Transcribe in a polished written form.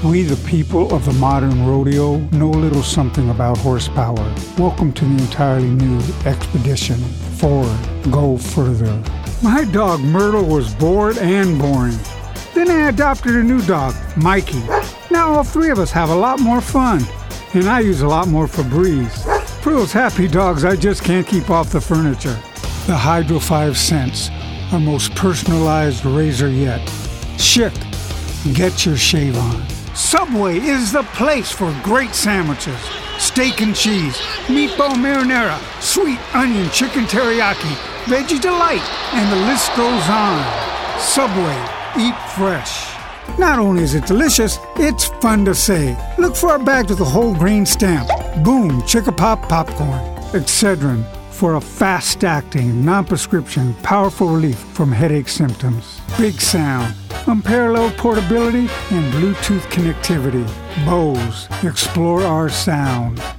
We, the people of the modern rodeo, know a little something about horsepower. Welcome to the entirely new expedition. Forward, go further. My dog Myrtle was bored and boring. Then I adopted a new dog, Mikey. Now all three of us have a lot more fun. And I use a lot more Febreze. For those happy dogs, I just can't keep off the furniture. The Hydro 5 Sense, our most personalized razor yet. Schick, get your shave on. Subway is the place for great sandwiches. Steak and cheese, meatball marinara, sweet onion chicken teriyaki, veggie delight, and the list goes on. Subway, eat fresh. Not only is it delicious, it's fun to say. Look for our bags with a whole grain stamp. Boom, Chicka-Pop popcorn. Excedrin, for a fast-acting, non-prescription, powerful relief from headache symptoms. Big Sound, unparalleled portability and Bluetooth connectivity. Bose, explore our sound.